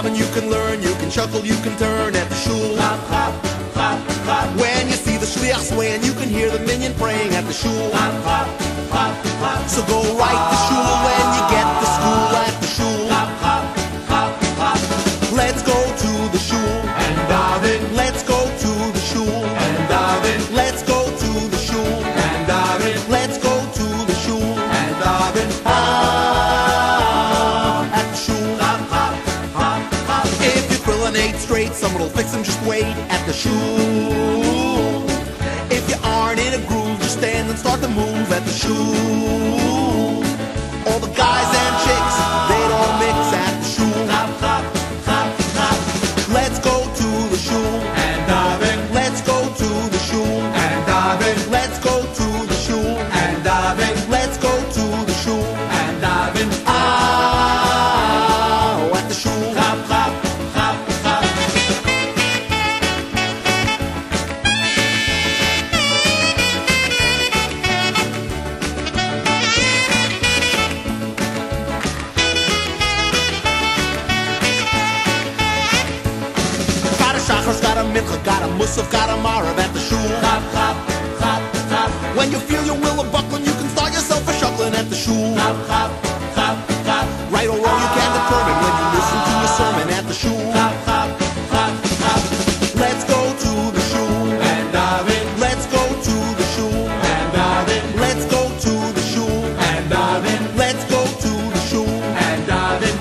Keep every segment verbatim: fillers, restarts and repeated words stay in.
daven, you can learn, you can chuckle, you can turn at the shul. Clap, clap, clap, clap. When you see the shliach swaying, you can hear the minyan praying at the shul. Clap, clap, clap, clap. So go right to shul when you get to school at the shul. Clap, clap, clap, clap. Let's go to the shul And daven, Let's go to the shul and daven, Let's go to the shul and daven, Let's go to the shul and daven. Ah, at the shul. Clap, clap, clap, clap. If you grillin' eight straight, someone'll fix them, just wait at the shul. If you aren't in a groove, just stand and start to move at the shul. All the guys and chicks, they don't mix at the shul. Clap, clap, clap, clap. Let's go to the shul. And daven, Let's go to the shul. and daven, Let's go to the shul. and daven, Let's go to the shul. and daven. Ah, at the shul. Clap, clap, clap, clap. Got a shachar, got a mincha, got a musaf, got a marav at the shul. Clap, clap, clap, clap. When you feel your will a buckling, you can start yourself a shuckling at the shul. Clap, clap, clap, clap. Right or wrong, you can determine when you listen to a sermon at the shul. Clap, clap, clap, clap. Let's go to the shul. And daven, Let's go to the shul. and daven, Let's go to the shul. and daven, Let's go to the shul. and daven.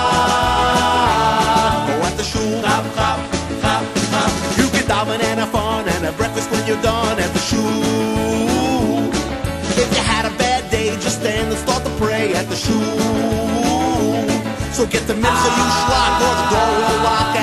Ah, go at the shul. Clap, clap, clap, clap. You can daven and have fun and have breakfast when you're done at the shul. If you had a bad day, just stand and start to pray at the shul. So get the mincha, you schlock, or the door will lock